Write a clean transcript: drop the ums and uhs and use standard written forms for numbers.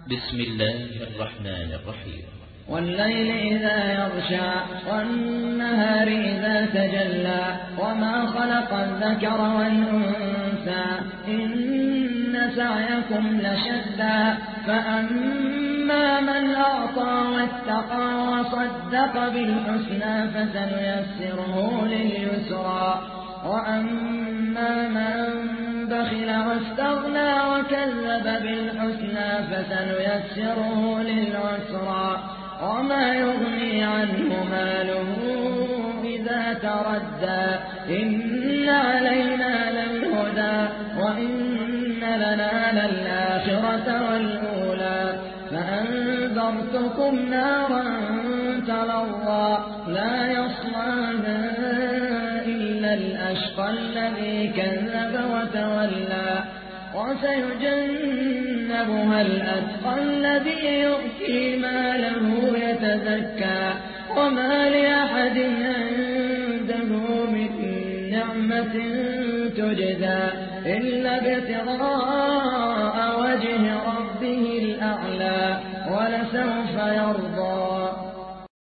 بسم الله الرحمن الرحيم. والليل إذا يغشى والنهار إذا تجلى وما خلق الذكر والأنثى إن سعيكم لشتى فأما من أعطى واتقى وصدق بالحسنى فسنيسره لليسرى وأما من بخل واستغنى وكذب بالحسنى فسنيسره للعسرى وما يغني عنه ماله إذا تردى إن علينا للهدى وإن لنا للآخرة والأولى فأنذرتكم نارا تلظى لا يصلاها إلا الأشقى الذي كذب وتولى وسيجنبها الأتقى الذي يؤتي ماله يتزكى وما لأحد عنده من نعمة تجزى إلا ابتغاء وجه ربه الأعلى ولسوف يرضى